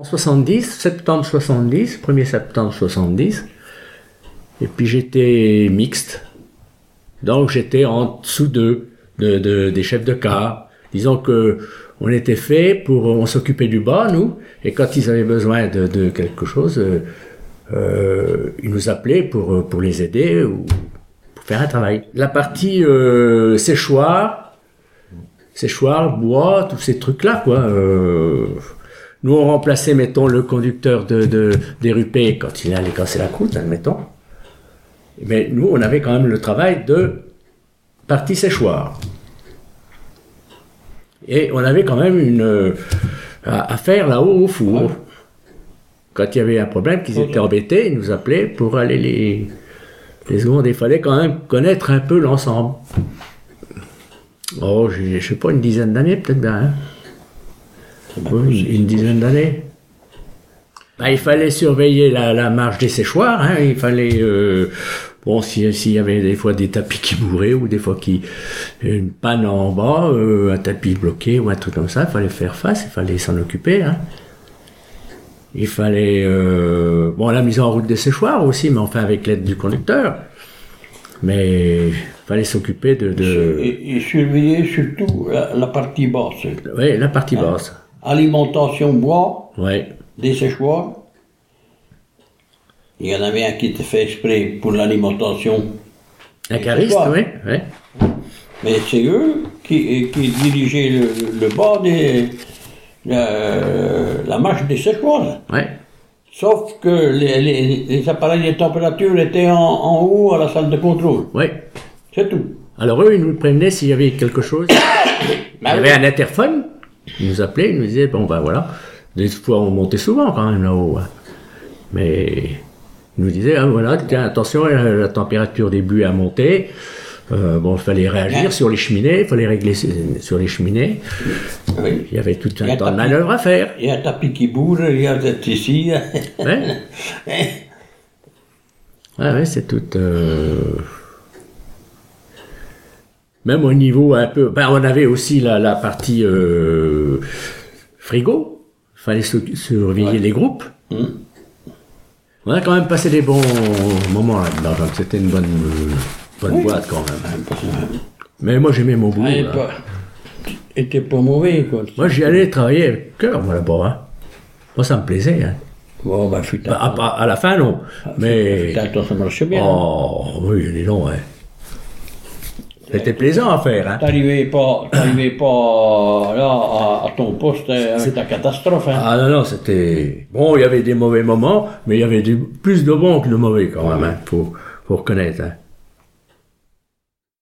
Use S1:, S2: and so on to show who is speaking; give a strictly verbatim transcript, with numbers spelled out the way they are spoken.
S1: soixante-dix, septembre soixante-dix, premier septembre soixante-dix, et puis j'étais mixte, donc j'étais en dessous d'eux, de, de, des chefs de car. Disons que on était fait pour, on s'occupait du bas, nous, et quand ils avaient besoin de, de quelque chose, euh, euh, ils nous appelaient pour, pour les aider ou pour faire un travail. La partie euh, séchoir, séchoir, bois, tous ces trucs-là, quoi. Euh, nous, on remplaçait, mettons, le conducteur de, de, des rupées quand il allait casser la croûte, admettons. Mais nous, on avait quand même le travail de partie séchoir. Et on avait quand même une à, à faire là-haut au four. Ouais. Quand il y avait un problème, qu'ils étaient embêtés, ils nous appelaient pour aller les, les secondes. Il fallait quand même connaître un peu l'ensemble. Oh, je sais pas, une dizaine d'années peut-être bien. Hein. Oui, une, une dizaine d'années. Ben, il fallait surveiller la, la marche des séchoirs. Hein. Il fallait... Euh, Bon, s'il si y avait des fois des tapis qui bourraient ou des fois qui une panne en bas, euh, un tapis bloqué ou un truc comme ça, il fallait faire face, il fallait s'en occuper. Hein. Il fallait euh, bon la mise en route des séchoirs aussi, mais enfin avec l'aide du conducteur. Mais il fallait s'occuper de, de...
S2: Et, et surveiller surtout la, la partie basse.
S1: Oui, la partie hein? basse.
S2: Alimentation bois,
S1: oui.
S2: Des séchoirs. Il y en avait un qui était fait exprès pour l'alimentation.
S1: Un cariste, oui, oui.
S2: Mais c'est eux qui, qui dirigeaient le, le bas des... La, la marche des séchoirs.
S1: Oui.
S2: Sauf que les, les, les appareils de température étaient en, en haut à la salle de contrôle.
S1: Oui.
S2: C'est tout.
S1: Alors eux, ils nous prévenaient s'il y avait quelque chose. Il y avait un interphone. Ils nous appelaient, ils nous disaient, bon ben voilà. Des fois, on montait souvent quand même là-haut. Hein. Mais... Il nous disait, ah, voilà, tiens, attention, la, la température des buts a monté. Euh, bon, il fallait réagir sur les cheminées, il fallait régler sur les cheminées. Oui. Il y avait tout un, un temps de manœuvre à faire.
S2: Il y a un tapis qui bouge, il y a ici.
S1: Ouais. Ouais, ouais, c'est tout. Euh... Même au niveau un peu. Ben, on avait aussi la, la partie euh, frigo. Il fallait surveiller ouais. les groupes. Hum. On a quand même passé des bons moments là-dedans, donc c'était une bonne, bonne oui. boîte quand même. Mais moi j'aimais mon boulot.
S2: Et t'es pas mauvais quoi.
S1: Moi j'y allais travailler avec cœur, moi là-bas. Hein. Moi ça me plaisait. Hein.
S2: Bon, bah, putain.
S1: Bah, à, à la fin non. Ah, mais.
S2: Putain, ça marchait bien.
S1: Oh, hein. Oui, dis donc, ouais. C'était plaisant à faire. Hein.
S2: T'arrivais pas, t'arrivais pas là à, à ton poste avec ta catastrophe. Hein.
S1: Ah non, non, c'était... Bon, il y avait des mauvais moments, mais il y avait du, plus de bons que de mauvais quand même, hein, faut, faut reconnaître. Hein.